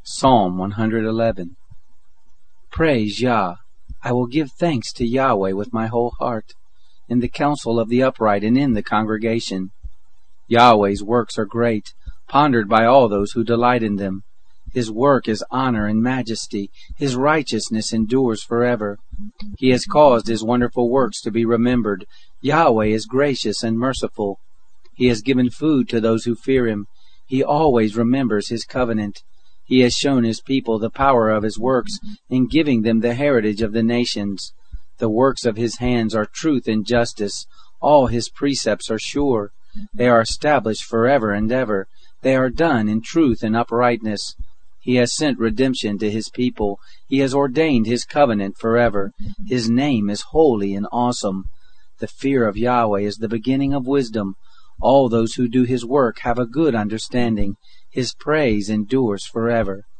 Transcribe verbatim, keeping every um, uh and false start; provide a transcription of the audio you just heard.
Psalm one hundred eleven. Praise Yah! I will give thanks to Yahweh with my whole heart, in the council of the upright and in the congregation. Yahweh's works are great, pondered by all those who delight in them. His work is honor and majesty. His righteousness endures forever. He has caused his wonderful works to be remembered. Yahweh is gracious and merciful. He has given food to those who fear him. He always remembers his covenant. He has shown his people the power of his works in giving them the heritage of the nations. The works of his hands are truth and justice. All his precepts are sure. They are established forever and ever. They are done in truth and uprightness. He has sent redemption to his people. He has ordained his covenant forever. His name is holy and awesome. The fear of Yahweh is the beginning of wisdom. All those who do his work have a good understanding. His praise endures forever.